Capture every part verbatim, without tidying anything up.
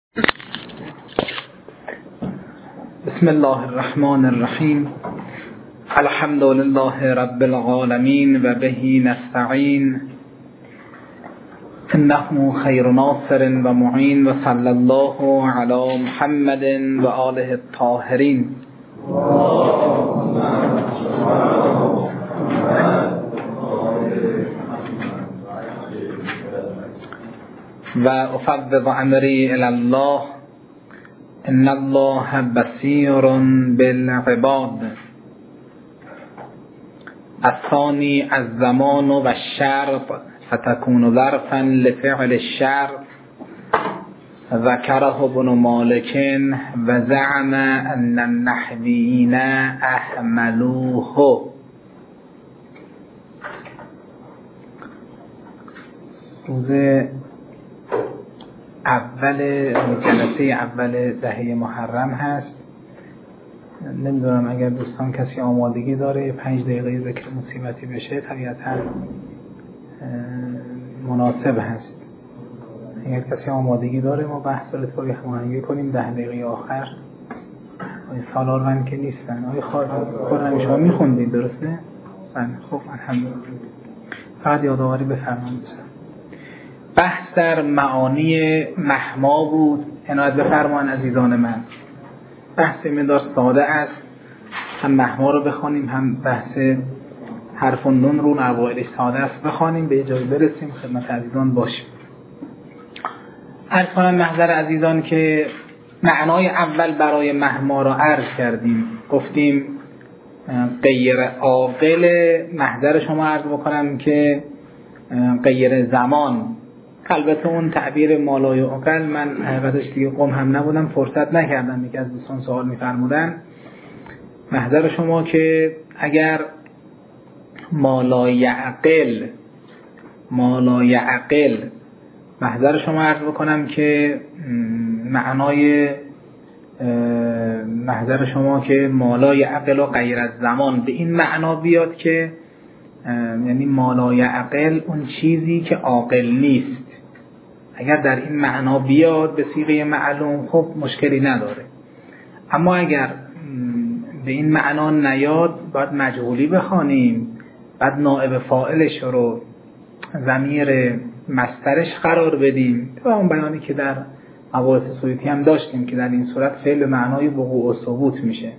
بسم الله الرحمن الرحیم. الحمد لله رب العالمین و بهی نستعین. انه خیر ناصر و معین و صلی الله علی محمد و آله الطاهرین. و افوض امری الی الله ان الله بصیر بالعباد. الثانی الزمان و الشرط فتكون ظرفا لفعل الشرط. ذكره ابن مالك و زعم ان النحویین اهملوه. روز اول جلسه اول دهه محرم هست. نمیدونم اگر دوستان کسی آمادگی داره پنج دقیقه ذکر مصیبتی بشه طبیعتا مناسب هست. اگر کسی آمادگی داره ما بحث رو طوری هماهنگی کنیم. ده دقیقه آخر آقای سالارون که نیستن. آقای خورمی شما میخوندید درسته؟ بله خب الحمدلله. فقط یادآوری بفرمایید. بحث در معانی محما بود. عنایت بفرمایید عزیزان من. بحث مقدار ساده است. هم محما رو بخوانیم هم بحث حرف و نون رو اوایل ساده است بخوانیم به جای برسیم خدمت عزیزان باشیم. عرض کنم محضر عزیزان که معنای اول برای محما رو عرض کردیم. گفتیم غیر عاقل. محضر شما عرض بکنم که غیر زمان. البته اون تعبیر مالای عقل من حقیقتش دیگه قم هم نبودم فرصت نکردم. یکی از دوستان سوال می‌فرمودن محضر شما که اگر مالای عقل مالای عقل محضر شما عرض بکنم که معنای محضر شما که مالای عقل و غیر از زمان به این معنا بیاد که یعنی مالای عقل اون چیزی که عاقل نیست. اگر در این معنا بیاد به صیغه معلوم خب مشکلی نداره. اما اگر به این معنا نیاد باید مجهولی بخوانیم. بعد نائب فاعلش رو ضمیر مصدرش قرار بدیم. و اون بیانی که در مباحث سویتی هم داشتیم که در این صورت فعل معنای وقوع و ثبوت میشه.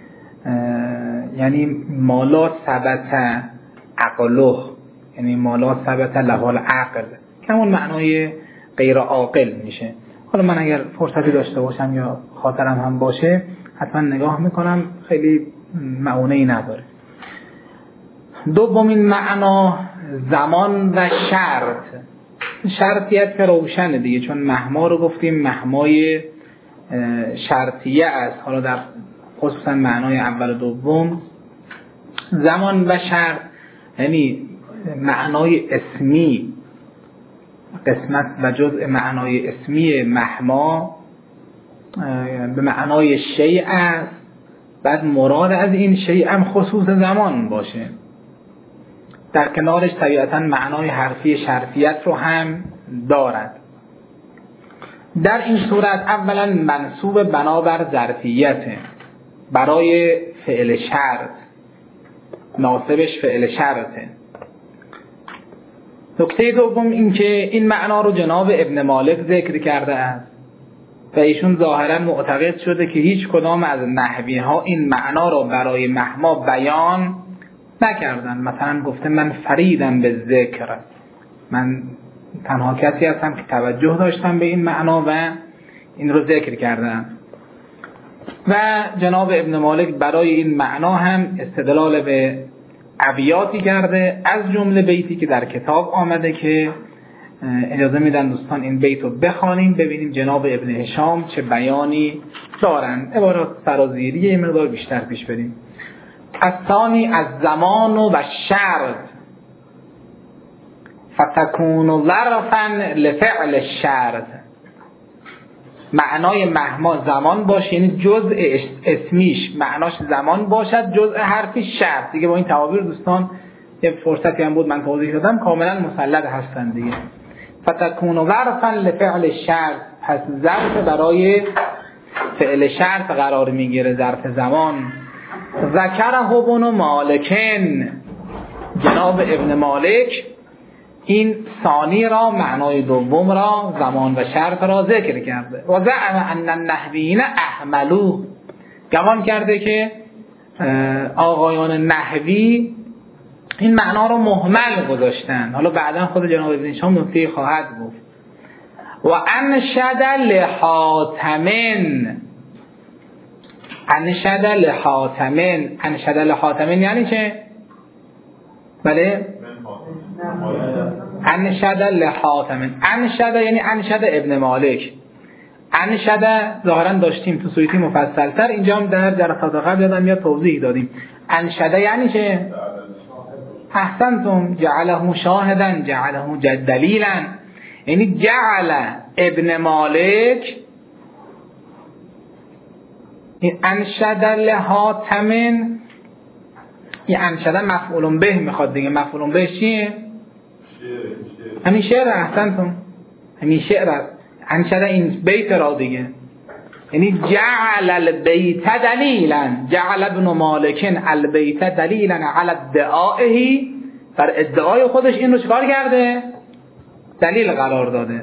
یعنی مالا ثبت عقله، یعنی مالا ثبت له العقل که همون معنای غیر عاقل میشه. حالا من اگر فرصتی داشته باشم یا خاطرم هم باشه حتما نگاه میکنم. خیلی معونه‌ای نداره. دومین معنا زمان و شرط. شرطیت که روشنه دیگه چون محما رو گفتیم محمای شرطیه است. حالا در خصوصا معنای اول و دوم زمان و شرط یعنی معنای اسمی قسمت و جزء معنای اسمی محما به معنای شیء است. بعد مراد از این شیء هم خصوص زمان باشه. در کنارش طبیعتا معنای حرفی شرطیت رو هم دارد. در این صورت اولا منصوب بنابر ظرفیته برای فعل شرط. ناصبش فعل شرطه. نکته دوم این که این معنا رو جناب ابن مالک ذکر کرده است و ایشون ظاهرا معتقد شده که هیچ کدام از نحوی ها این معنا رو برای محما بیان نکردن. مثلا گفته من فریدم به ذکر، من تنها کسی هستم که توجه داشتم به این معنا و این رو ذکر کردم. و جناب ابن مالک برای این معنا هم استدلال به ابیاتی کرده از جمله بیتی که در کتاب آمده که اجازه میدن دوستان این بیت رو بخوانیم ببینیم جناب ابن هشام چه بیانی دارن. عبارات سرازیری یه مقدار بیشتر پیش بریم. الثانی از زمان و شرط فتكون ظرفا لفعل الشرط. معنای محما زمان باشه یعنی جزء اسمیش معناش زمان باشد جزء حرفی شرط. دیگه با این تعابیر دوستان یه فرصتی هم بود من توضیح دادم کاملا مسلط هستن دیگه. فتكون ظرفا لفعل الشرط پس ظرف برای فعل شرط قرار میگیره، ظرف زمان. ذکره ابن مالکن، جناب ابن مالک این ثانی را، معنای دوم را، زمان و شرط را ذکر کرده. و زعم ان النحویین اهملوه، گمان کرده که آقایان نحوی این معنا رو مهمل گذاشتن. حالا بعدا خود جناب ابن هشام نکته خواهد گفت. و انشد لحاتمن، انشد لحاتمن، انشد لحاتمن یعنی چه؟ بله؟ انشد لحاتمن، انشد یعنی انشد ابن مالک. انشد ظاهرا داشتیم تو سویتی مفصل تر، اینجا هم در جلسات قبل یادم میاد توضیح دادیم. انشد یعنی چه؟ احسنتم، جعله شاهدا، جعله دلیلا، یعنی جعل ابن مالک این انشد لحاتمن، این انشد مفعول به میخواد دیگه. مفعول به چیه؟ همین شعر. احسنتم، همین شعر است. انشد این بیت را دیگه، یعنی جعل البیت دلیلا، جعل ابن مالک البیت دلیلا علی ادعائه، بر ادعای خودش این رو چکار کرده؟ دلیل قرار داده.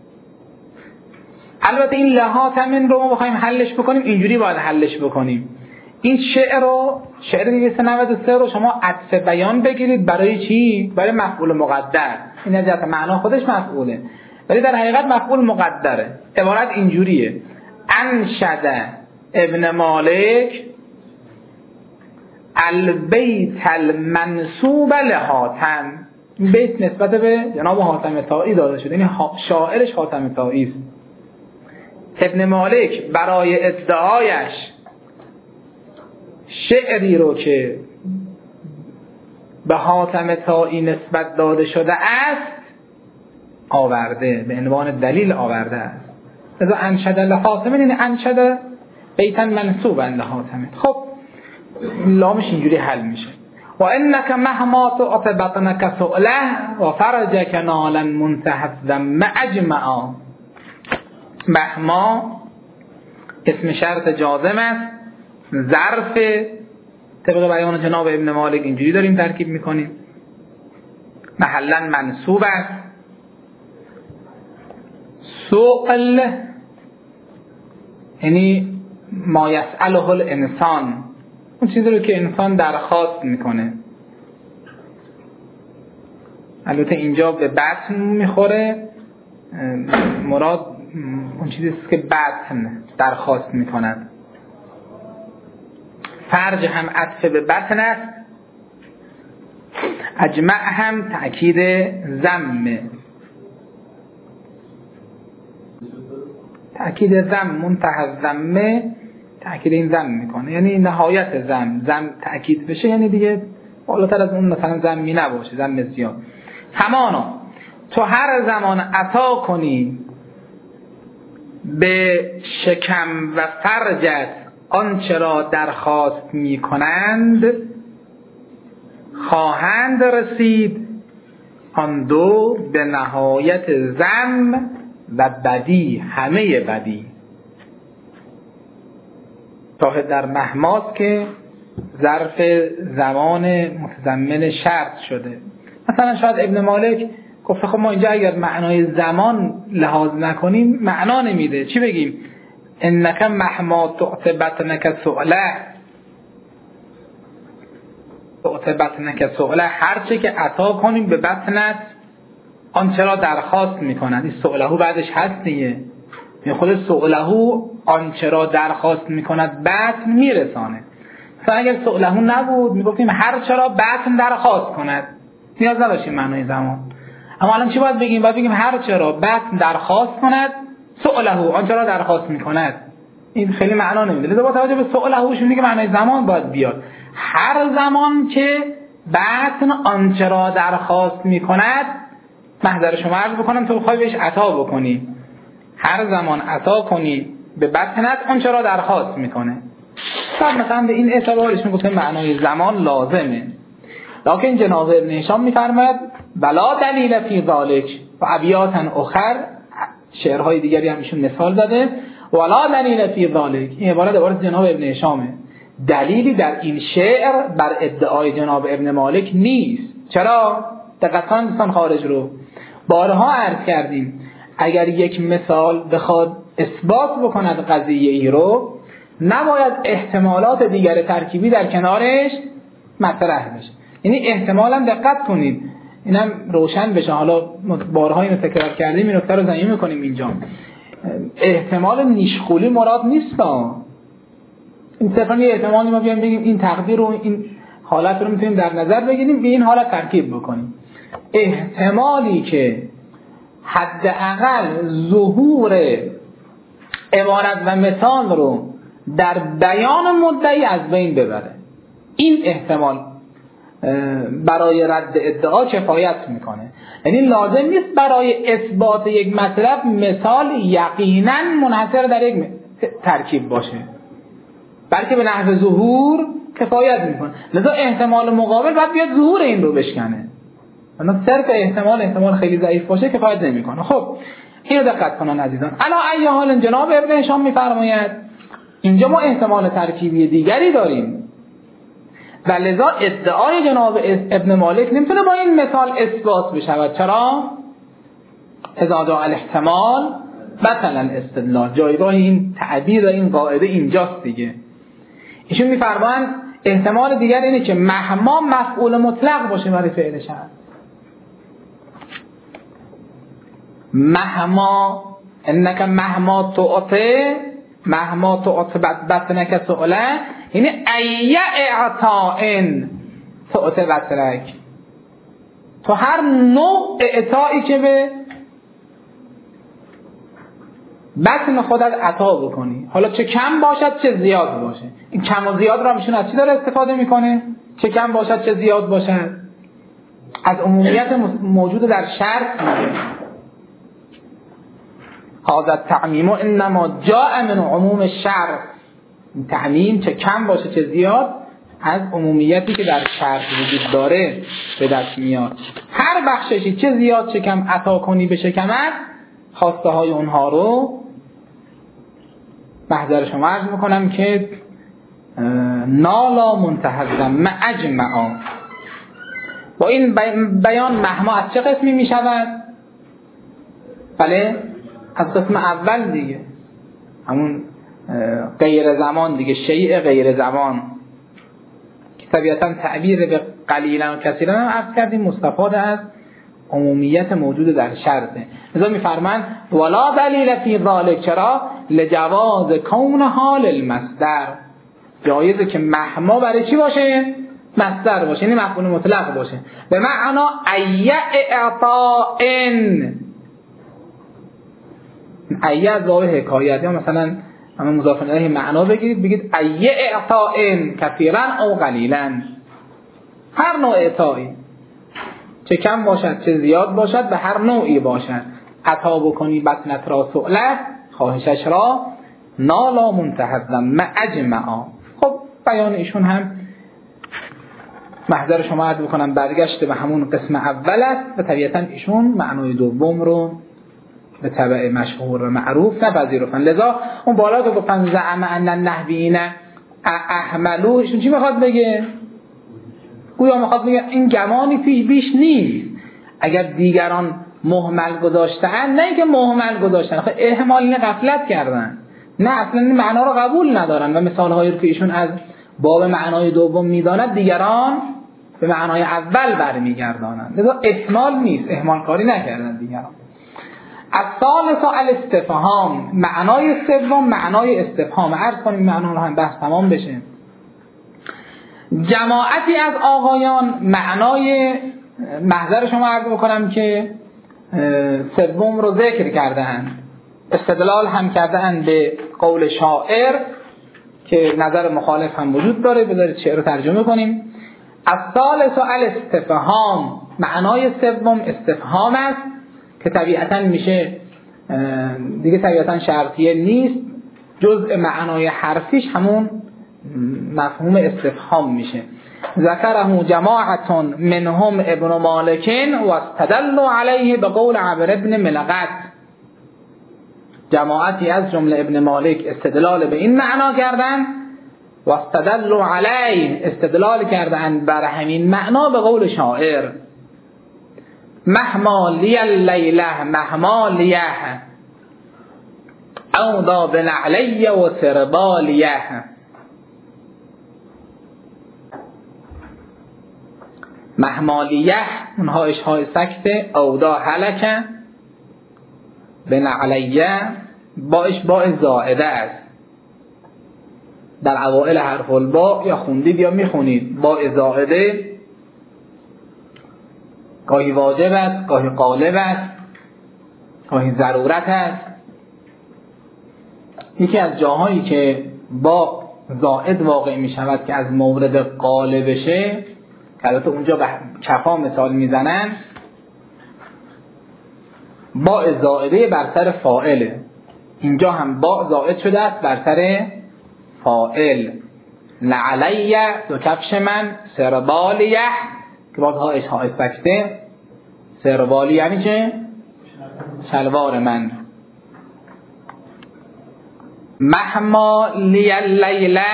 البته این لحاتمن رو ما بخوایم حلش بکنیم اینجوری باید حلش بکنیم. این شعر رو، شعر دویست و نود و سه رو شما عطف بیان بگیرید. برای چی؟ برای مفعول مقدر. این از جهت معنا خودش مفعوله، ولی در حقیقت مفعول مقدره. عبارت اینجوریه: انشد ابن مالک البیت المنسوب لحاتم. این بیت نسبت به جناب حاتم طایی داده شده، یعنی شاعرش حاتم طایی است. ابن مالک برای ادعایش شعری رو که به حاتم طایی نسبت داده شده است آورده، به عنوان دلیل آورده است. لذا انشد لحاتم، این انشد بیتا منسوبا لحاتم. خب لامش اینجوری حل میشه: و انک مهما تعط بطنک سؤله و فرجک نالا منتهى الذم اجمعا. مهما اسم شرط جازم است، ظرف طبق بیان جناب ابن مالک اینجوری داریم ترکیب میکنیم، محلا منصوب است. سؤل یعنی ما یسأله الانسان، اون چیزی رو که انسان درخواست میکنه. البته اینجا به بطن میخوره، مراد اون چیزی است که بطن درخواست میکند. فرج هم عطف به بطن است، اجمع هم تأکید ضم، تأکید ضم منتهى الضم، تأکید این ضم میکنه، یعنی نهایت ضم. ضم تأکید بشه یعنی دیگه بالاتر از اون مثلا ضمی نباشه، ضم زیاد. همانا تو هر زمان عطا کنی به شکم و فرجت آنچه را درخواست می کنند، خواهند رسید آن دو به نهایت ذم و بدی، همه بدی. شاهد در مهماست که ظرف زمان متضمن شرط شده. مثلا شاید ابن مالک گفت خب ما اینجا اگر معنای زمان لحاظ نکنیم معنا نمیده، چی بگیم؟ انک مهما تعط بطنک سؤله، تعط بطنک سؤله، هرچه که عطا کنیم به بطنت آنچه را درخواست میکنند. این سؤله بعدش هست دیگه، این خود سؤله آنچه را درخواست میکند بطن میرسانه. مثلا اگر سؤله نبود میگفتیم هرچه را بطن درخواست کند، نیاز نداشتیم معنای زمان. اما الان چی باید بگیم؟ باید بگیم هرچه را بطن درخواست کند، سؤله آنچه را درخواست میکند. این خیلی معنا نمیده. لذا با توجه به سؤله شون دیگه معنای زمان باید بیاد. هر زمان که بطن آنچه را درخواست میکند، محضر شما عرض بکنم تو بخوای بهش عطا بکنی، هر زمان عطا کنی به بطنت آنچه را درخواست میکنه. بعد مثلا به این اعتبارش میگفتن معنای زمان لازمه. لکن جناب ابن هشام میفرماید بلا دلیل فی ذالک و ابیاتا اخر شعرهای دیگری هم ایشون مثال زده. ولا دلیل فی ذلک، این عبارت عبارت جناب ابن هشامه، دلیلی در این شعر بر ادعای جناب ابن مالک نیست. چرا؟ دقیقاً دوستان خارج رو بارها عرض کردیم، اگر یک مثال بخواد اثبات بکند قضیه ای رو، نباید احتمالات دیگر ترکیبی در کنارش مطرح بشه. یعنی احتمالاً دقت کنید، اینم روشن بشه، حالا بارها اینو تکرار کردیم، این نکته رو ضمیمه می‌کنیم اینجا. احتمال نیشخولی مراد نیست. این صرفاً یه احتمالی ما بیایم بگیم این تقدیر و این حالت رو میتونیم در نظر بگیریم، به این حالت ترکیب بکنیم. احتمالی که حداقل ظهور عبارت و مثال رو در بیان مدعی از بین ببره، این احتمال برای رد ادعا کفایت میکنه. یعنی لازم نیست برای اثبات یک مطلب مثال یقینا منحصر در یک ترکیب باشه، بلکه به نحو ظهور کفایت میکنه. لذا احتمال مقابل باید بیاد ظهور این رو بشکنه، اما صرف احتمال احتمال خیلی ضعیف باشه کفایت نمیکنه. خب اینو دقت کنن عزیزان. علا ای حال جناب ابن هشام میفرماید اینجا ما احتمال ترکیبی دیگری داریم و لذا ادعای جناب ابن مالک نمیتونه با این مثال اثبات بشود. چرا؟ اذا جاء الاحتمال مثلا استدلال. جایگاه این تعبیر و این قاعده اینجاست دیگه. ایشون میفرمایند احتمال دیگر اینه که مهما مفعول مطلق باشه برای فعل شرط. مهما انک مهما تعطی مهما تعطی بطنک سؤله، یعنی ای اعطائن تعطی بطنک، تو هر نوع اعطایی که به بطن خودت عطا بکنی، حالا چه کم باشد چه زیاد باشه. این کم و زیاد را میشون از چی داره استفاده میکنه؟ چه کم باشد چه زیاد باشد، از عمومیت موجود در شرط میگه. هذا التعمیم انما جاء من عموم الشرط. تعمیم چه کم باشه چه زیاد از عمومیتی که در شرط وجود داره به دست میاد. هر بخششی چه زیاد چه کم عطا کنی به شکمت، خواسته های اونها رو محضر شما عرض میکنم که نالا منتهزم معجمعا. با این بیان مهما از چه قسمی میشود؟ بله از قسم اول دیگه، همون غیر زمان دیگه، شیء غیر زمان که طبیعتا تعبیر به قلیلا و کثیرا هم عرض کردیم مستفاد از عمومیت موجود در شرطه. لذا میفرمان ولا دلیل فی ذلک، چرا؟ لجواز کون حال المصدر، جایزه که مهما برای چی باشه؟ مصدر باشه، یعنی مفعول مطلق باشه، به معنا ای اعطائن. ای از باب حکایت، یا مثلا اما مضاف الیه معنا بگیرید بگید ای اعطائن کثیرا او قلیلا، هر نوع اعطایی چه کم باشد چه زیاد باشد به هر نوعی باشد، عطا بکنی بطنت را سؤله، خواهشش را نالا منتهزم معجمعا. خب بیان ایشون هم محضر شما عرض بکنم برگشته به همون قسم اول است و طبیعتا ایشون معنای دوم رو به تبع مشهور و معروف نپذیرفتن. لذا اون بالا که گفتن زعم ان النحویین احملو، ایشون چی میخواد بگه؟ گویا میخواد بگه این گمانی پیش بیش نیست، اگر دیگران مهمل گذاشتن، نه اینکه مهمل گذاشتن، خب اهمال اینه غفلت کردن، نه اصلا این معنا رو قبول ندارن و مثالهایی رو که ایشون از باب معنای دوم میداند دیگران به معنای اول برمیگردانند. لذا اهمال نیست، اهمال کاری نکردن دیگران. الثالث الاستفهام، معنای سوم معنای استفهام. عرض کنیم معنا رو هم بحث تمام بشه. جماعتی از آقایان معنای محضر شما عرض بکنم که سوم رو ذکر کردند، استدلال هم کردند به قول شاعر که نظر مخالف هم وجود داره. بذارید شعر رو ترجمه کنیم. الثالث الاستفهام، معنای سوم استفهام است که طبیعتا میشه دیگه طبیعتا شرطیه نیست، جزء معنای حرفیش همون مفهوم استفهام میشه. ذکره جماعتون منهم ابن مالکین و استدلوا علیه به قول عبر ابن ملغت. جماعتی از جمله ابن مالک استدلال به این معنا کردن و استدلوا علیه، استدلال کردن بر همین معنا به قول شاعر مهما لی اللیله مهما لیه اوضا بنعلیه و سربالیه. محمالیه اونها اشهای سکته، اودا هلکه، بنعلیه باش با زائده است. در اوائل حرف البا یا خوندید یا میخونید با زائده گاهی واجب است، گاهی غالب است، گاهی ضرورت است. یکی از جاهایی که با زائد واقع می شود که از مورد غالبشه، که البته اونجا به کفا مثال میزنن، با زائده بر سر فاعله. اینجا هم با زائد شده است بر سر فاعل. لعلیه دو کفش من، سربالیه که باز ها اشها سکته، سربالی یعنی چه؟ شلوار من. مهما لی اللیله،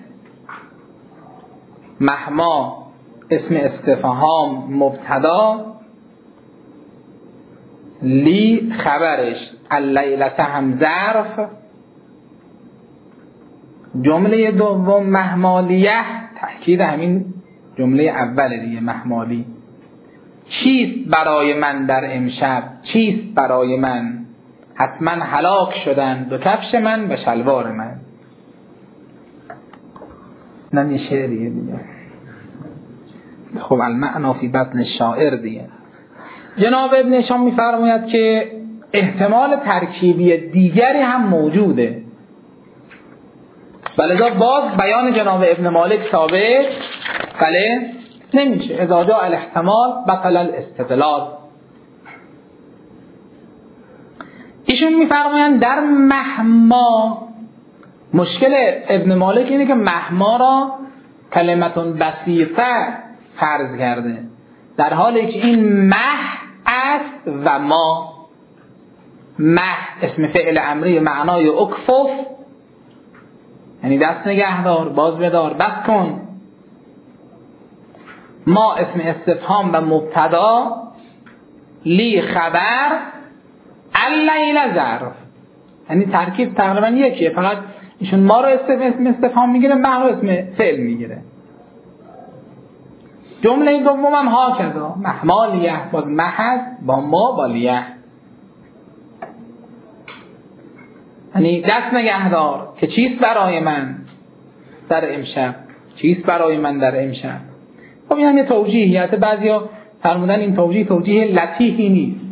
مهما اسم استفهام مبتدا، لی خبرش، اللیله هم ظرف. جمله دوم مهمالیه تأکید همین جمله اول دیگه، مهمالی. چیست برای من در امشب؟ چیست برای من؟ حتما هلاک شدن دو کفش من و شلوار من. نم یه شعریه دیگه. خب المعنا فی بطن الشاعر دیگه. جناب ابن هشام میفرماید که احتمال ترکیبی دیگری هم موجوده، ولذا باز بیان جناب ابن مالک ثابت بله نمیشه. اذا جاء الاحتمال بطل الاستدلال. ایشون میفرمایند در مهما مشکل ابن مالک اینه که مهما را کلمتون بسیطه فرض کرده، در حالی که این مه است و ما. مه اسم فعل امری معنای اکفف، یعنی دست نگهدار، باز بدار، بس کن. ما اسم استفهام و مبتدا، لی خبر، اللیل ظرف. یعنی ترکیب تقریبا یکیه، فقط ایشون ما رو اسم استفهام میگیره، مه رو اسم فعل میگیره. جمله دوم هم ها کذا، مهمالیه باز مه هست با ما با لیه. یعنی دست نگهدار که چیست برای من در امشب، چیست برای من در امشب. خب این هم یه توجیهیت، بعضیا فرمودن این توجیه توجیه لطیفی نیست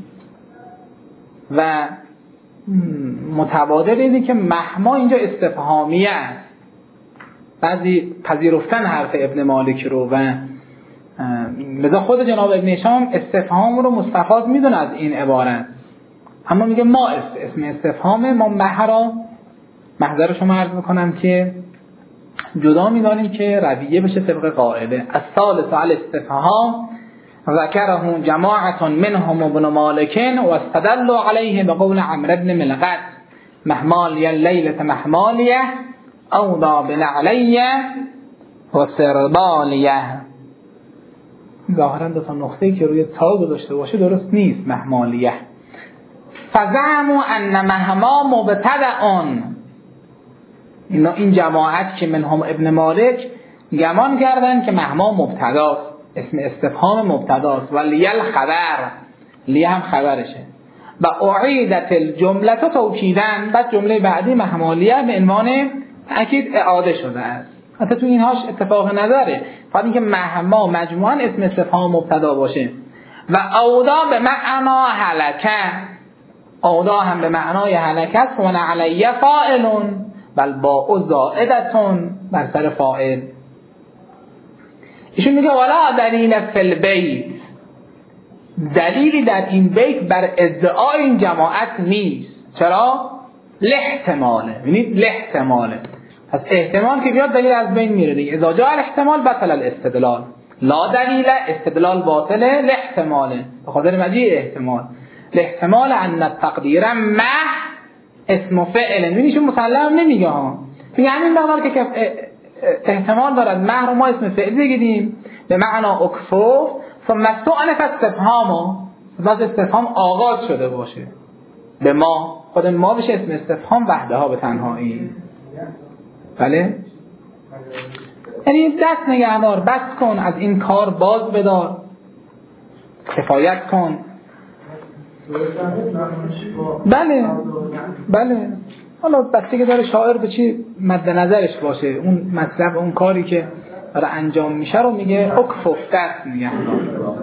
و متبادر اینه که مهما اینجا استفهامیه است. بعضی پذیرفتن حرف ابن مالک رو و لذا خود جناب ابن هشام استفهام رو مستفاد میدونه از این عبارت، اما میگه ما است اسم استفهام، ما مه را محضر شما عرض میکنم که جدا میدانیم که رویه بشه طبق قاعده. الثالث علی استفهام ذکره جماعت منهم ابن مالک و استدلوا علیه بقول عمرو بن ملقط مهمالی اللیلة مهمالیه اوضا بنعلیه و سربالیه. ظاهرا دو تا نقطه‌ای که روی تا گذاشته باشه درست نیست. مهمالیه فزعموا ان مهما مبتدأ، اینا این جماعت که منهم ابن مالک گمان کردن که مهما مبتداست، اسم استفهام مبتداست، و لیل خبر، لی هم خبرشه. و اعیدت الجمله توکیدن، بعد جمله بعدی مهمالیه به عنوان تأکید اعاده شده است. حتی تو اینهاش اتفاق نداره، فقط اینکه مهما مجموعاً اسم استفهام مبتدا باشه. و اودا به معنا هلکه، اودا هم به معنای هلکه است. و علیه فاعلون بل با زائدتون بر سر فاعل. ایشون میگه ولا دلیل فی البیت، دلیلی در این بیت بر ادعای این جماعت نیست. چرا؟ لاحتماله، ببینید لاحتماله، پس احتمال که بیاد دلیل از بین میره دیگه. اذا جاء الاحتمال بطل الاستدلال. لا دلیل، استدلال باطله، لاحتماله، به خاطر مجیء احتمال. لاحتمال ان التقدیر مه اسم و فعل، میبینیشون مسلم نمیگه ها، میگه همین مقدار که احتمال دارد مه رو ما اسم فعل بگیریم به معنا اکفوف ثم استؤنف استفهام، باز استفهام آغاز شده باشه به ما، خود ما بشه اسم استفهام وحده ها به تنهایی. بله یعنی دست نگهدار، بس کن از این کار باز بدار، کفایت کن. بله بله حالا بسته که داره شاعر به چی مد نظرش باشه، اون مطلب اون کاری که داره انجام میشه رو میگه اکفف، دست نگهدار.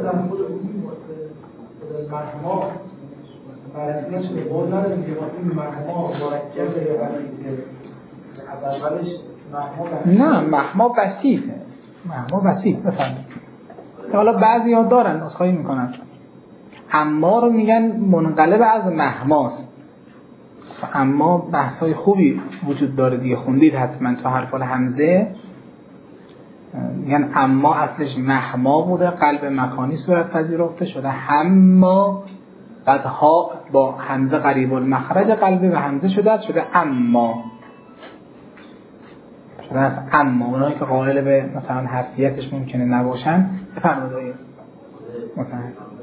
نه مهما وصیفه، مهما وصیف بفهمید. حالا بعضی ها دارن نسخه‌ای میکنن اما رو میگن منقلب از مهماست. اما بحث‌های خوبی وجود داره دیگه، خوندید حتما تو حرف الحمزه، میگن اما اصلش مهما بوده، قلب مکانی صورت پذیرفته شده، اما بعد ها با همزه قریب المخرج قلبی و همزه شده شده اما شده است. اما اونایی که قائل به مثلا حرفیتش ممکنه نباشن بفرمایید مثلا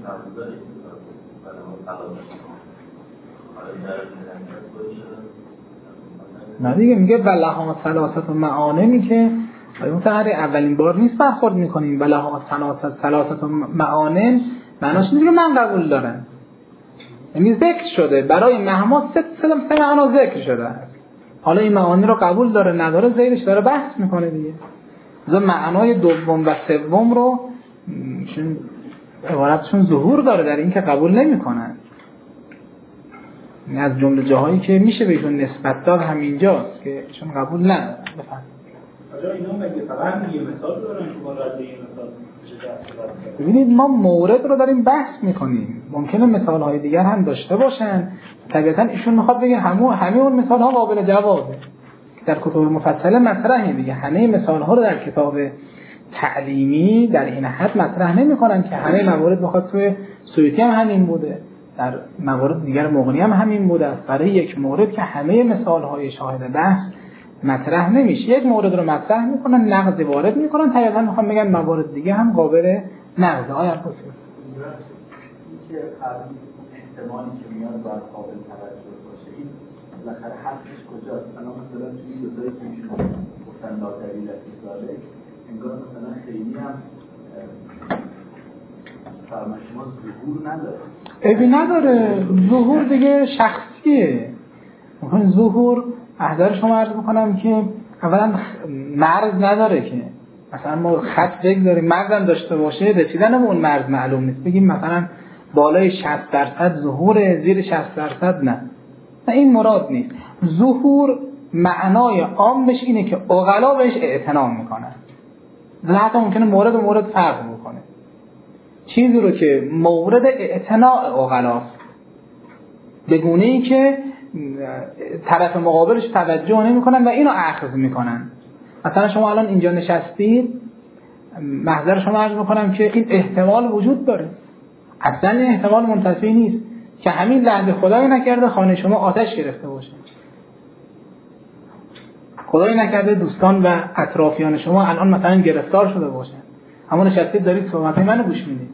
نه دیگه میگه بلها ثلاثت و معانمی که مثلا اولین بار نیست برخورد میکنیم بلها ثلاثت ثلاثت و معانم، معناش نیست که من قبول دارم، یعنی ذکر شده برای مهما سه سه معنا ذکر شده است، حالا این معانی رو قبول داره نداره زیرش داره بحث میکنه دیگه. مثلا معنای دوم و سوم رو چون عبارتشون ظهور داره در این که قبول نمیکنن، از جمله جاهایی که میشه بهشون نسبت داد همینجاست که چون قبول ندارن. بفهم آجا اینا مگه فقط یه مثال دارن که ما رد یه مثال ببینید ما مورد رو داریم بحث میکنیم، ممکنه مثال های دیگر هم داشته باشن، طبیعتا ایشون میخواد بگه همون همه اون مثال ها قابل جوابه در کتب مفصله مطرحه دیگه، همه مثال ها رو در کتاب تعلیمی در این حد مطرح نمیکنن که همه موارد بخواد توی سویتی هم همین بوده، در موارد دیگر مغنی هم همین بوده است. برای یک مورد که همه مثال های شاهد بحث مطرح نمیشه، یک مورد رو مطرح میکنن نقض وارد میکنن، طبعا میخوام بگن موارد دیگه هم قابل نقض. آیا بسید که احتمالی که میاد باید قابل توجه باشه، این بالاخره حدش کجاست؟ الان مثلا توی دو تایی که میشون گفتن لادری رفیزاده انگار مثلا خیلی هم فرما شما ظهور نداره. ایبی نداره، ظهور دیگه شخصیه. ممکن ظهور احضار شما عرض بکنم که اولا مرز نداره که مثلا ما خط بگذاریم مرزم داشته باشه، رسیدن به اون مرز معلوم نیست، بگیم مثلا بالای شصت درصد ظهور، زیر شصت درصد نه، نه این مراد نیست. ظهور معنای عامش اینه که عقلا بهش اعتنا میکنن، حتی ممکنه مورد و مورد فرق بکنه، چیزی رو که مورد اعتناع عقلاست به گونه‌ای که طرف مقابلش توجه نمی‌کنن و اینو اخذ می‌کنن. مثلا شما الان اینجا نشستید، محضر شما عرض می‌کنم که این احتمال وجود داره، اصلا این احتمال منتفی نیست که همین لحظه خدای نکرده خانه شما آتش گرفته باشه، خدای نکرده دوستان و اطرافیان شما الان مثلا گرفتار شده باشن، اما نشستید دارید صحبت منو گوش میدید.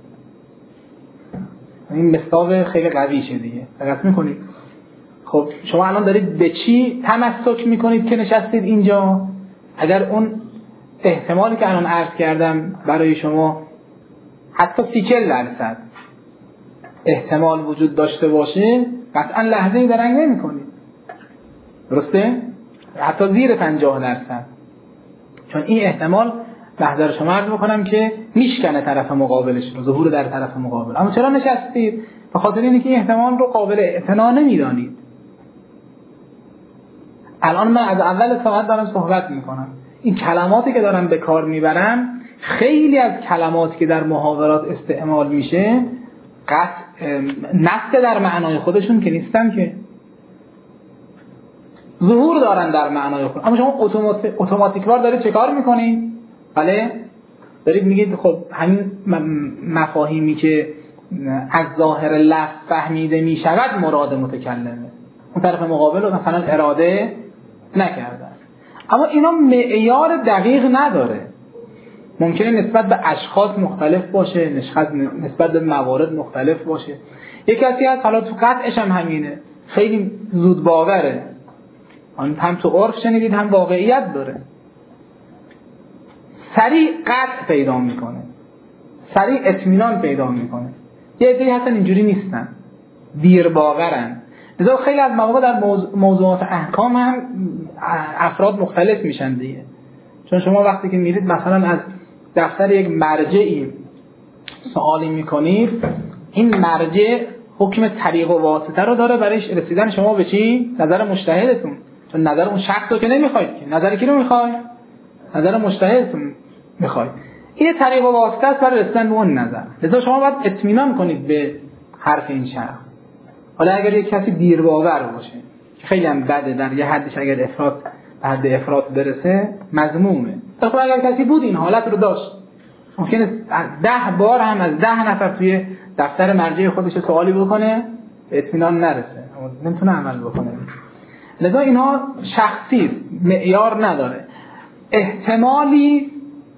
این مصداق خیلی قویشه دیگه، دقت می‌کنید. خب شما الان دارید به چی تمسک میکنید که نشستید اینجا؟ اگر اون احتمالی که الان عرض کردم برای شما حتی سی چل درصد احتمال وجود داشته باشه، قطعا لحظه‌ای درنگ نمی‌کنید، درسته؟ حتی زیر پنجاه درصد، چون این احتمال محضر شما عرض میکنم که میشکنه طرف مقابلش رو، ظهور در طرف مقابل. اما چرا نشستید؟ به خاطر اینه که این احتمال رو قابل اعتنا نمیدانید. الان من از اول ساعت دارم صحبت میکنم، این کلماتی که دارم به کار میبرم خیلی از کلماتی که در محاورات استعمال میشه قطع نقص در معنای خودشون که نیستن، که ظهور دارن در معنای خود. اما شما اتوماتیکوار دارید چه کار میکنید؟ بله دارید میگید خب همین مفاهیمی که از ظاهر لفظ فهمیده میشود مراد متکلمه. اون طرف مقابل رو مثلا اراده نکردن. اما اینا معیار دقیق نداره. ممکنه نسبت به اشخاص مختلف باشه، نسبت به موارد مختلف باشه. یک کسی هست حالا تو قطعش هم همینه، خیلی زود باوره، هم تو عرف شنیدید هم واقعیت داره، سریع قطع پیدا میکنه، سریع اطمینان پیدا میکنه. یه عده‌ای هستن اینجوری نیستن، دیر باورن. لذا خیلی از مواقع در موضوعات احکام هم افراد مختلف میشن دیگه. چون شما وقتی که میرید مثلا از دفتر یک مرجعی سوالی میکنید، این مرجع حکم طریق و واسطه رو داره برای رسیدن شما به چی؟ نظر مجتهدتون. چون نظر اون شخص رو که نمیخواید که، نظر کی رو میخواید؟ نظر مجتهدتون میخواید. این طریق و واسطه است برای رسیدن به اون نظر. لذا شما باید اطمینان کنید به حرف این شخص. حالا اگر یک کسی دیر باور باشه که خیلی هم بده، در یه حدش اگر افراط به حد افراط برسه مذمومه. خب اگر کسی بود این حالت رو داشت، ممکنه ده بار هم از ده نفر توی دفتر مرجع خودش سوالی بکنه به اطمینان نرسه، نمیتونه عمل بکنه. لذا اینها شخصی است، معیار نداره. احتمالی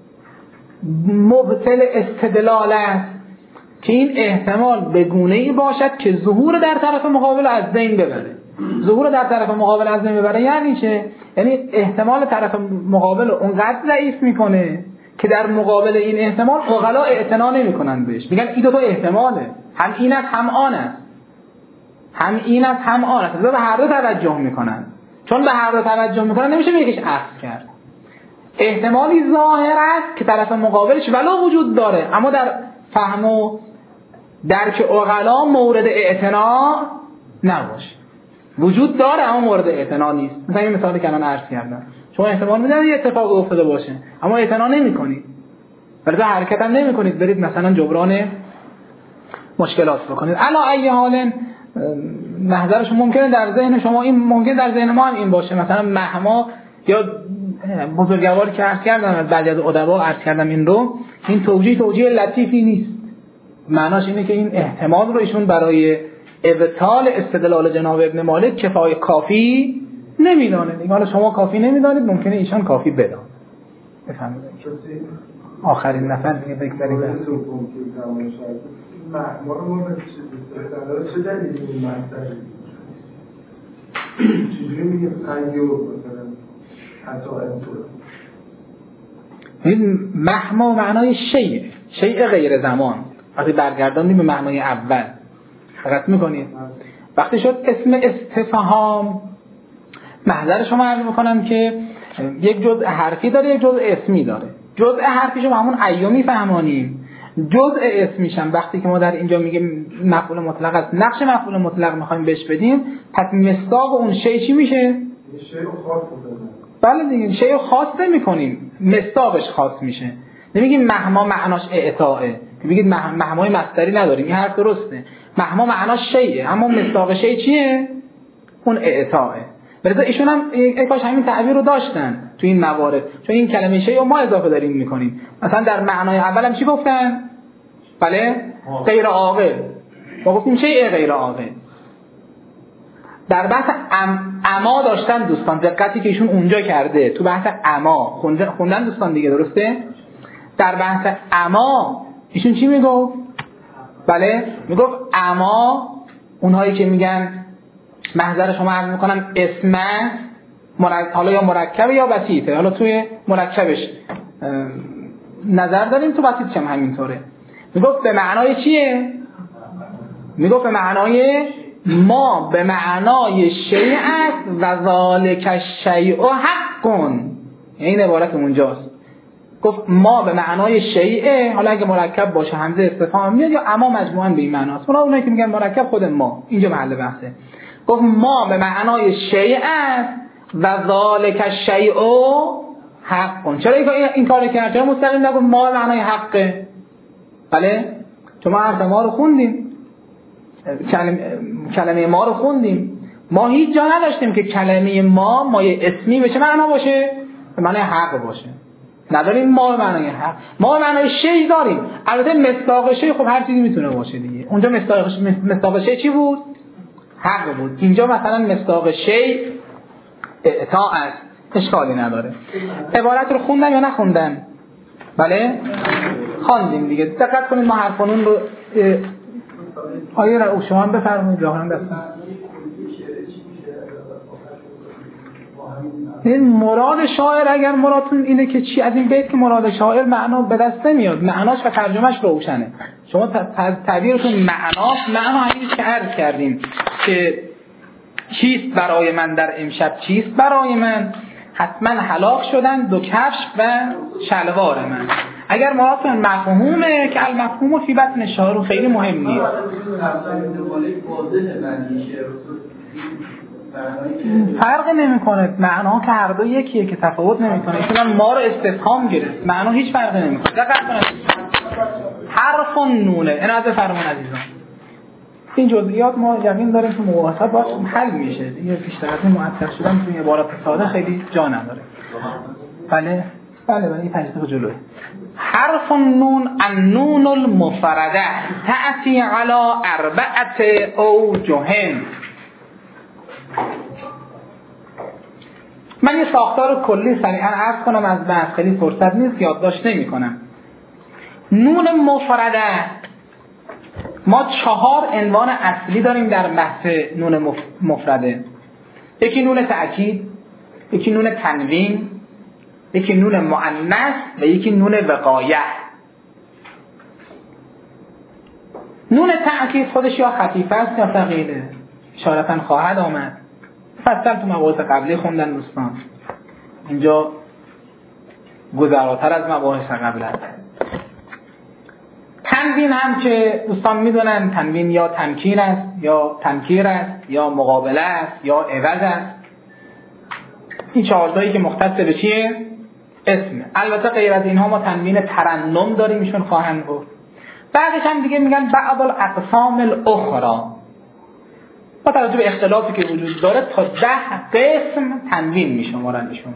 مبطل استدلال است که این احتمال به گونه‌ای باشد که ظهور در طرف مقابل از بین ببره. ظهور در طرف مقابل از بین ببره یعنی چه؟ یعنی احتمال طرف مقابل رو اونقدر ضعیف میکنه که در مقابل این احتمال عقلا اعتنا نمیکنن بهش، میگن این دو تا احتماله، هم این است هم آن است، هم این است هم آن است. به هر دو توجه میکنن. چون به هر دو توجه میکنن نمیشه یکیش عکس کرد. احتمالی ظاهر است که طرف مقابلش ولو وجود داره، اما در فهم و درک عقلا مورد اعتنا نباشه. وجود داره اما مورد اعتنا نیست. مثلا این مثالی که الان عرض کردم، شما احتمال میدید یه اتفاق افتاده باشه اما اعتنا نمی‌کنید، برای حرکت هم نمی‌کنید برید مثلا جبران مشکلات بکنید. علا ای حال محضرش ممکنه در ذهن شما این، ممکن در ذهن ما هم این باشه. مثلا مهما یا بزرگواری که عرض کردم از بعضی از ادبا عرض کردم این رو، این توجیه توجیه لطیفی نیست. معناش اینه که این احتمال رو ایشون برای ابطال استدلال جناب ابن مالک کفایه کافی نمیدانه. دیگه حالا شما کافی نمیدانید، ممکنه ایشان کافی بدانه. بفهمید آخرین نفر دیگه بگذارید. ما رو مورد چه دلیلی این مطلبی؟ چجوری میگه قیو مثلا حتی اینطور؟ این مهما معنای شیء، شیء غیر زمان. وقتی برگرداندیم به معنای اول دقت میکنید. وقتی شد اسم استفهام، محضر شما عرض میکنم که یک جزء حرفی داره، یک جزء اسمی داره. جزء حرفیشو با همون ایومی فهمانیم. جزء اسمیش هم وقتی که ما در اینجا میگیم مفعول مطلق است، نقش مفعول مطلق میخوایم بهش بدیم، پس مصداق اون شی چی میشه؟ شی خاص میکنیم. بله دیگه، شی خاص نمی‌کنیم، مصداقش خاص میشه. نمیگیم مهما معناش اعطائه، میگید مهمای مصدری نداریم. این حرف درسته، مهما معناش شیء، اما مصداق شی چیه؟ اون اعطائه. برای ایشون هم یک کاش همین تعبیر رو داشتن تو این موارد، چون این کلمه شیء رو ما اضافه داریم میکنیم. مثلا در معنای اول هم چی گفتن؟ بله، غیر عاقل. ما گفتیم شیء غیر عاقل. در بحث ام اما داشتن دوستان، دقتی که ایشون اونجا کرده تو بحث اما خوندن دوستان دیگه، درسته؟ در بحث اما ایشون چی میگفت؟ بله، میگفت اما اونهایی که میگن محضر شما عرض میکنم اسم حالا یا مرکبه یا بسیطه، حالا توی مرکبش نظر داریم، تو بسیطش هم همینطوره. میگفت به معنای چیه؟ میگفت به معنای ما به معنای شیء است و ذالک الشیء حق. این عبارت اونجاست. گفت ما به معنای شیء، حالا اگه مرکب باشه همزه استفهام میاد، یا اما مجموعاً به این معناست. اونا اونایی که میگن مرکب خود ما، اینجا محل بحثه. گفت ما به معنای شیء است و ذالک الشیء حق. چرا این کارو کرد؟ چرا مستقیم نگفت ما به معنای حقه؟ بله، چون ما حرف ما رو خوندیم، کلمه, کلمه ما رو خوندیم. ما هیچ جا نداشتیم که کلمه ما مایه اسمی به چه معنا باشه؟ به معنای حق باشه. نداریم ما به معنای حق. ما به معنای شی داریم. البته مصداق شی خب هر چیزی میتونه باشه دیگه. اونجا مصداق مصداق شی چی بود؟ حق بود. اینجا مثلا مصداق شی اعطا است، اشکالی نداره. عبارت رو خوندم یا نخوندم؟ بله خواندیم دیگه. دقت کنید ما حرفانون رو آیه رو شما هم بفرمایید ظاهرا دستم. این مراد شاعر اگر مرادتون اینه که چی از این بیت که مراد شاعر معنا به دست نمیاد، معناش و ترجمهش روشنه. شما تعبیرتون معناش معنا همین که عرض کردیم که چیست برای من در امشب، چیست برای من، حتما هلاک شدن دو کفش و شلوار من. اگر مرادتون مفهومه که المفهوم فی بطن شعر خیلی مهم نیست. فرق نمیکنه، معنا که هر دو یکیه که تفاوت نمیکنه. ایشون ما رو استفهام گرفت، معنا هیچ فرقی نمیکنه. دقت کنید حرف و نونه اینا از فرمان عزیزان. این جزئیات ما یقین داریم که مباحثات باید حل میشه. دیگه بیشتر از این معطل شدن توی عبارات ساده خیلی جا نداره. بله بله بله این پنج دقیقه جلوه. حرف النون النون المفرده تأتی علی اربعت اوجه. من یه ساختار کلی سریعا عرض کنم از بحث خیلی فرصت نیست یادداشت نمی کنم. نون مفرده ما چهار عنوان اصلی داریم در بحث نون مفرده. یکی نون تأکید، یکی نون تنوین، یکی نون مؤنث و یکی نون وقایه. نون تأکید خودش یا خفیف است یا ثقیله، اشارتاً خواهد آمد. فصل تو مباحث قبلی خوندن دوستان، اینجا گذراتر از مباحث قبل است. تنوین هم که دوستان میدونن تنوین یا تمکین است یا تنکیر است یا مقابله است یا عوض است. این چهارتایی که مختص به چیه؟ اسمه. البته غیر از اینها ما تنوین ترنم داریم ایشون خواهند گفت. بعدش هم دیگه میگن بعض الاقسام الاخرى. با توجه به اختلافی که وجود داره تا ده قسم تنوین میشمارن ایشون.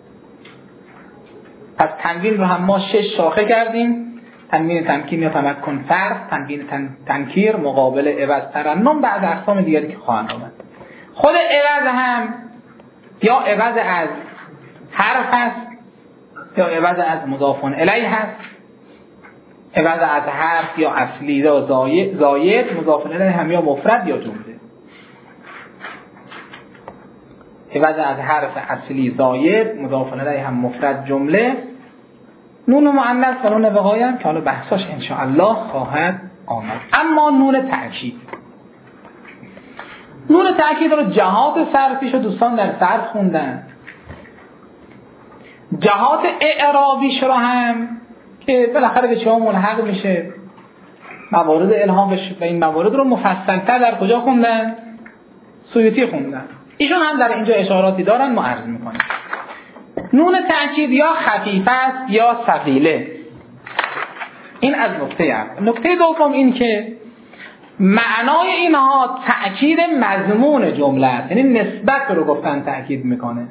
پس تنوین رو هم ما شش شاخه کردیم: تنوین تمکین یا تمکن فرض، تنوین تن... تنکیر، مقابل، عوض، ترنم، بعض اقسام دیگری که خواهند آمد. خود عوض هم یا عوض از حرف هست یا عوض از مضاف الیه هست. عوض از حرف یا اصلی یا زاید, زاید مضاف الیه هم یا مفرد یا جمله. عوض از حرف اصلی زاید مضاف الیه هم مفرد جمله. نون مؤنث و نون وقایه هم که حالا بحثاش انشاءالله خواهد آمد. اما نون تأکید، نون تأکید رو جهات صرفیش رو دوستان در صرف خوندن، جهات اعرابیش رو هم که بالاخره به چه ملحق میشه، موارد الهامش و این موارد رو مفصل‌تر در کجا خوندن؟ سیوطی خوندن. ایشون هم در اینجا اشاراتی دارن ما عرض میکنیم. نون تأکید یا خفیف است یا ثقیله. این از نکته اول. نکته دوم این که معنای اینها تأکید مضمون جمله است، یعنی نسبت رو گفتن تأکید میکنه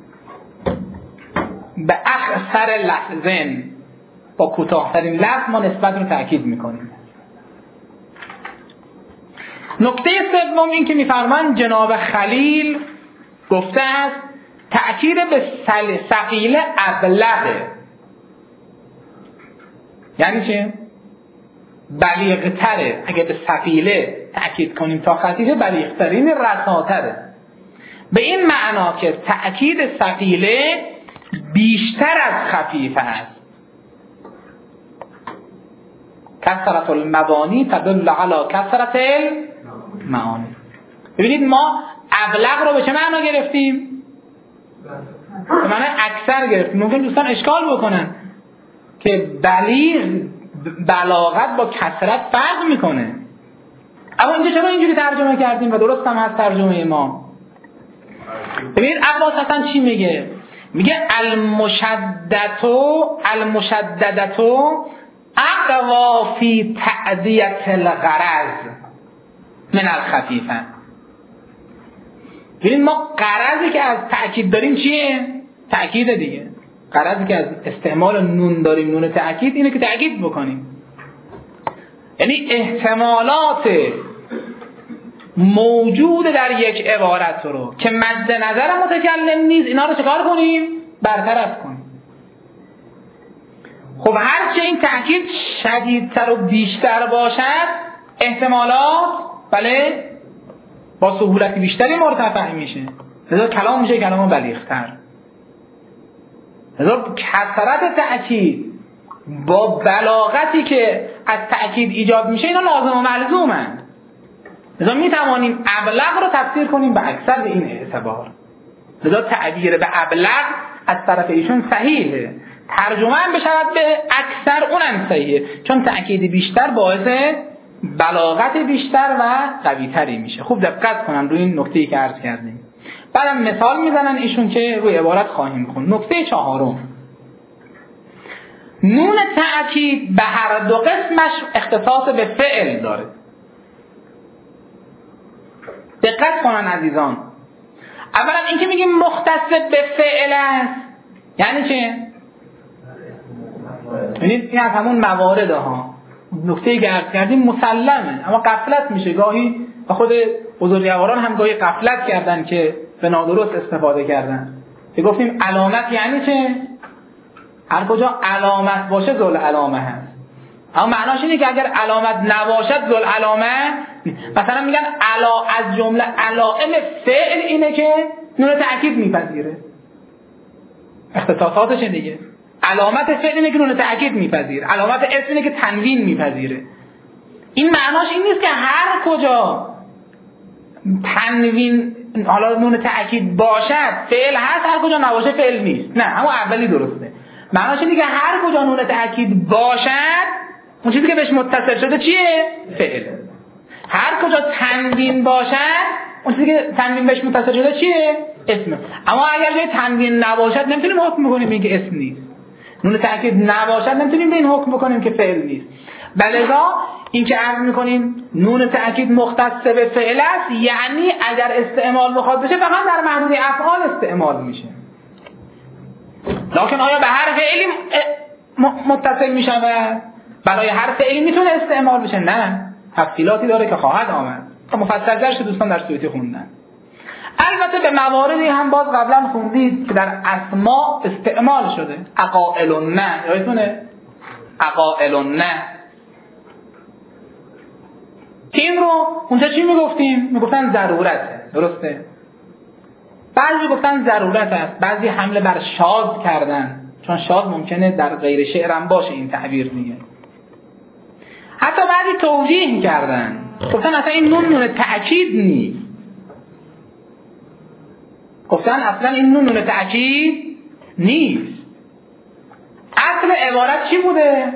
به اکثر لفظن، با کوتاه‌ترین لفظ ما نسبت رو تأکید میکنیم. نکته سوم این که میفرمان جناب خلیل گفته است تأکید به ثقیله ابلغه. یعنی چه؟ بلیغتره. اگه به ثقیله تأکید کنیم تا خفیفه بلیغتره، این رساتره. به این معنا که تأکید ثقیله بیشتر از خفیفه است. کثرت المبانی تدل علی کثرت المعانی. ببینید ما ابلغ رو به چه معنا گرفتیم؟ به معنی اکثر گرفتیم. ممکن دوستان اشکال بکنن که بلیغ بلاغت با کثرت فرق میکنه. اما اینجا چرا اینجوری ترجمه کردیم و درست هم هست ترجمه ما؟ ببینید عباس حسن چی میگه؟ میگه المشددتو المشددتو اقوا فی تعدیت الغرض من الخفیفه. ببین ما غرضی که از تأکید داریم چیه؟ تأکید دیگه. غرضی که از استعمال نون داریم، نون تأکید، اینه که تأکید بکنیم. یعنی احتمالات موجود در یک عبارت رو که مد نظر متکلم نیست، اینا رو چکار کنیم؟ برطرف کنیم. خب هرچه این تأکید شدیدتر و بیشتر باشد، احتمالات بله با سهولت بیشتری مرتفع میشه، لذا کلام میشه کلام بلیغ‌تر. لذا کثرت تأکید با بلاغتی که از تأکید ایجاد میشه اینا لازم و ملزومن. لذا میتوانیم ابلغ رو تفسیر کنیم به اکثر به این اعتبار. لذا تعبیر به ابلغ از طرف ایشون صحیحه، ترجمه هم بشود به اکثر اونم صحیحه، چون تأکید بیشتر باعث بلاغت بیشتر و قوی‌تری میشه. خوب دقت کنن روی این نکته‌ای که عرض کردیم. بعدم مثال میزنن ایشون که روی عبارت خواهیم خوند. نکته چهارم، نون تأکید به هر دو قسمش اختصاص به فعل داره. دقت کنن عزیزان. اولا اینکه میگیم مختص به فعل است یعنی چه؟ ببینید این از همون موارد ها، نکته‌ای که عرض کردیم مسلمه، اما غفلت میشه گاهی و خود بزرگواران هم گاهی غفلت کردن که به نادرست استفاده کردن. که گفتیم علامت یعنی چه؟ هر کجا علامت باشه ذل علامه هست. اما معناش اینه که اگر علامت نباشد ذل علامه، مثلا میگن علا از جمله علائم فعل اینه که نون تأکید میپذیره، اختصاصاتش دیگه. علامت فعل اینه که نون تأکید میپذیره، علامت اسم اینه که تنوین میپذیره. این معناش این نیست که هر کجا تنوین حالا نون تأکید باشد فعل هست، هر کجا نباشه فعل نیست. نه، اما اولی درسته. معناش اینه که هر کجا نون تأکید باشد اون چیزی که بهش متصل شده چیه؟ فعل. هر کجا تنوین باشد اون چیزی که تنوین بهش متصل شده چیه؟ اسم. اما اگر جای تنوین نباشد نمیتونیم حکم بکنیم میگه اسم نیست. نون تأکید نباشد نمیتونیم به این حکم بکنیم که فعل نیست. بلذا این که عرض میکنیم نون تأکید مختص به فعل است، یعنی اگر استعمال بخواد بشه فقط در محدود افعال استعمال میشه. لکن آیا به هر فعلی متصل میشود؟ برای هر فعلی میتونه استعمال بشه؟ نه، تفصیلاتی داره که خواهد آمد. مفصل درش دوستان در سویتی خوندن. البته به مواردی هم باز قبلا خوندید که در اسماء استعمال شده. عقائل نه، یادتونه؟ عقائل نه که این رو اونجا چی میگفتیم؟ میگفتن ضرورته، درسته؟ بعضی گفتن ضرورت است، بعضی حمله بر شاذ کردن، چون شاذ ممکنه در غیر شعرم باشه این تعبیر دیگه. حتی بعضی توجیه کردن، گفتن اصلا این نون نون تأکید نیست. گفتن اصلا این نون نون تأکید نیست. اصل عبارت چی بوده؟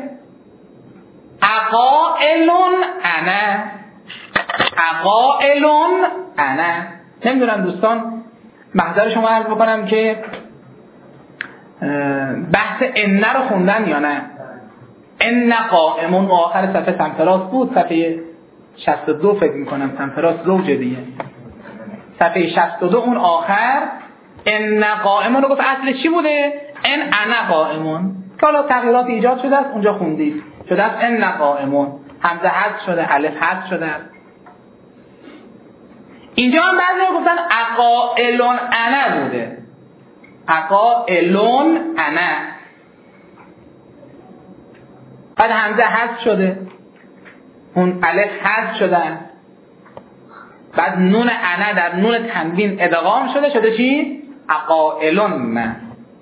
عقائلون انا، عقائلون انا. نمیدونم دوستان محضر شما عرض بکنم که بحث ان رو خوندن یا نه. ان قائمون و آخر صفحه سمتراس بود، صفحه شصت و دو فکر میکنم، سمتراس زوجه دیگه، صفحه شصت و دو اون آخر ان قائمون رو گفت اصل چی بوده؟ ان انا قائمون، که حالا تغییرات ایجاد شده است اونجا خوندید، شده است ان قائمون، همزه حذف شده، الف حذف شده. اینجا هم بعضی گفتن عقائلون انا بوده، عقائلون انا، بعد همزه حذف شده، اون الف حذف شده، بعد نون انا در نون تنوین ادغام شده، شده چی؟ عقائلون نه.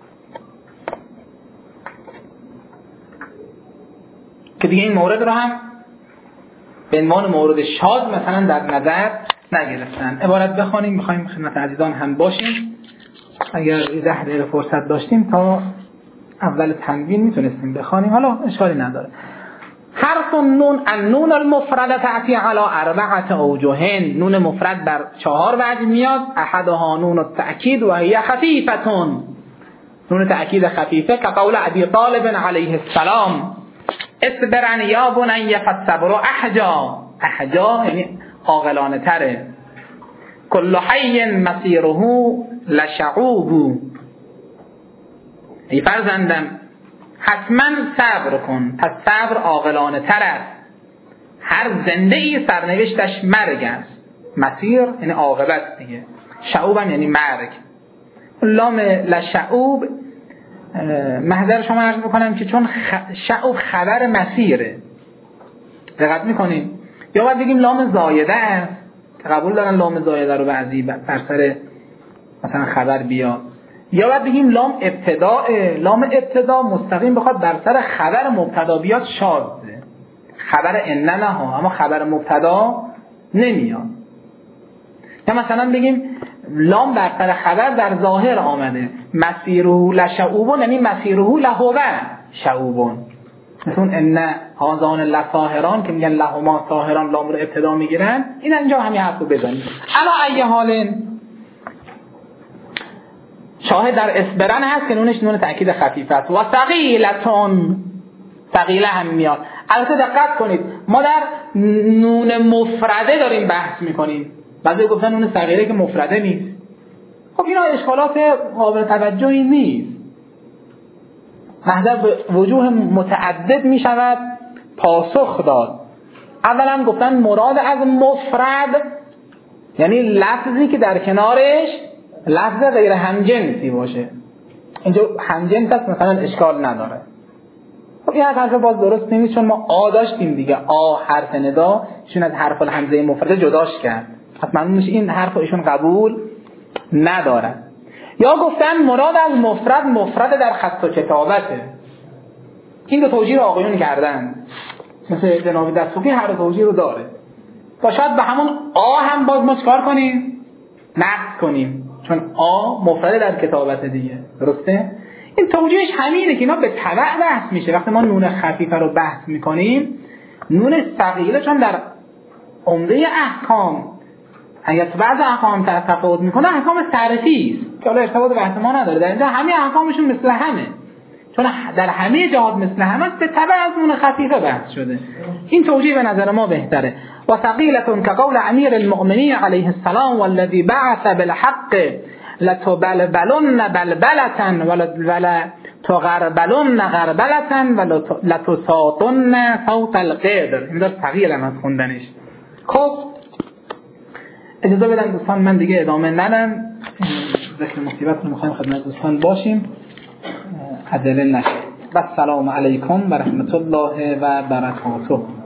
که دیگه این مورد رو هم به عنوان مورد شاذ مثلا در نظر نگرفتن. عبارت بخوانیم، میخوایم خدمت عزیزان هم باشیم. اگر ده دقیقه فرصت داشتیم تا اول تنوین میتونستیم بخوانیم، حالا اشکالی نداره. حرف نون النون المفرده تأتی علی اربعه اوجه، نون مفرد بر چهار وجه میاد. احدها نون التأکید و هی خفیفه، نون تأکید خفیفه که قول ابی طالب علیه السلام اصبرن یا بنی فالصبر احجا، احجا یعنی عاقلانه تره. کل حی مسیره لشعوب، ای فرزندم حتما صبر کن، پس صبر عاقلانه تر است. هر زنده ای سرنوشتش مرگ است. مسیر یعنی عاقبت دیگه، شعوب هم یعنی مرگ. لام لشعوب محضر شما عرض بکنم که چون خ... شعوب خبر مسیره، دقت میکنین؟ یا باید بگیم لام زایده است که قبول دارن لام زایده رو بعضی بر سر مثلا خبر بیاد، یا باید بگیم لام ابتداء. لام ابتدا مستقیم بخواد بر سر خبر مبتدا بیاد شاذه، خبر ان نه ها، اما خبر مبتدا نمیاد. یا مثلا بگیم لام بر سر خبر در ظاهر آمده، مسیره لشعوبون یعنی مسیره لهو شعوبون، مثل اون ان هازان لساهران که میگن لهما ساهران لام رو ابتدا میگیرن. این اینجا همین حرف رو بزنید. الا ای حال شاهد در اسبرن هست که نونش نون تأکید خفیف است. و ثقیلتون، ثقیله هم میاد. البته دقت کنید ما در نون مفرده داریم بحث میکنیم، بعضی گفتن نون ثقیله که مفرده نیست. خب اینا اشکالات قابل توجهی نیست، محضر به وجوه متعدد میشود پاسخ داد. اولا گفتن مراد از مفرد یعنی لفظی که در کنارش لفظ غیر همجنسی باشه. اینجا همجنس هست مثلا اشکال نداره. خب این حرف باز درست نیست، چون ما آ داشتیم دیگه، آ حرف ندا چون از حرف الهمزه مفرده جداش کرد، پس معلومش این حرف ایشون قبول نداره. یا گفتن مراد از مفرد مفرد در خط و کتابته. این دو توجیه رو آقایون کردن، مثل جناب دستوفی هر دو توجیه رو داره. با شاید به همون آ هم باز ما چکار کنیم؟ نقص کنیم، چون آ مفرد در کتابت دیگه، درسته؟ این توجیهش همینه که اینا به تبع بحث میشه. وقتی ما نون خفیفه رو بحث میکنیم، نون ثقیله چون در عمده احکام اگر تو بعض احکام تفاوت میکنه احکام صرفی است که حالا ارتباط به بحث ما نداره، در اینجا همه احکامشون مثل همه، چون در همه جهات مثل همه است، به تبع از نون خفیفه بحث شده. این توجیه به نظر ما بهتره. و ثقیلتون که قول امیر المؤمنین علیه السلام والذی بعث بالحق لتبلبلن بلبلتن ولتغربلن غربلتن ولتساطن صوت القدر. این دار ثقیل هم از خوندنش. خب اجازه بدن دوستان من دیگه ادامه ندم، ذکر مصیبت رو میخوایم خدمت دوستان باشیم، عجله نشه. و السلام علیکم و رحمت الله و برکاته.